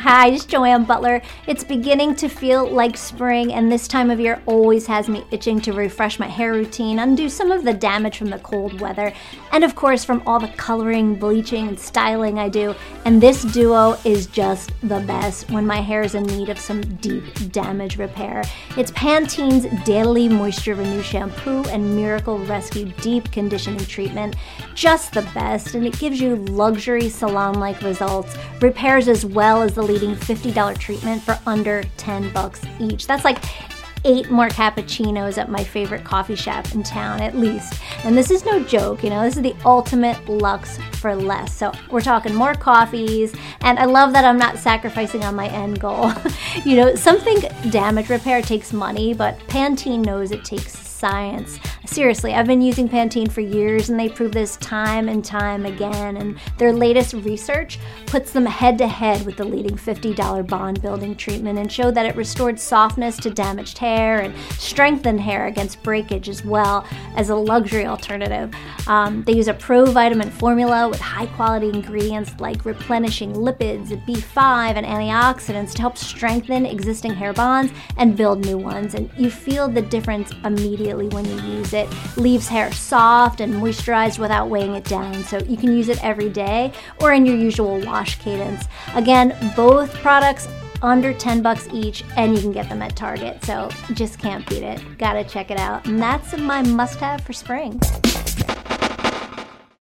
Hi, it's Joanne Butler. It's beginning to feel like spring, and this time of year always has me itching to refresh my hair routine, undo some of the damage from the cold weather, and of course from all the coloring, bleaching, and styling I do. And this duo is just the best when my hair is in need of some deep damage repair. It's Pantene's Daily Moisture Renew Shampoo and Miracle Rescue Deep Conditioning Treatment. Just the best, and it gives you luxury salon-like results, repairs as well as the leading $50 treatment for under $10 each. That's like 8 more cappuccinos at my favorite coffee shop in town, at least. And this is no joke, this is the ultimate luxe for less. So we're talking more coffees, and I love that I'm not sacrificing on my end goal. Something damage repair takes money, but Pantene knows it takes science. Seriously, I've been using Pantene for years, and they prove this time and time again, and their latest research puts them head-to-head with the leading $50 bond-building treatment and showed that it restored softness to damaged hair and strengthened hair against breakage as well as a luxury alternative. They use a pro-vitamin formula with high-quality ingredients like replenishing lipids, B5, and antioxidants to help strengthen existing hair bonds and build new ones, and you feel the difference immediately when you use it. Leaves hair soft and moisturized without weighing it down, so you can use it every day or in your usual wash cadence. Again, both products under $10 each, and you can get them at Target, so just can't beat it. Gotta check it out. And that's my must-have for spring.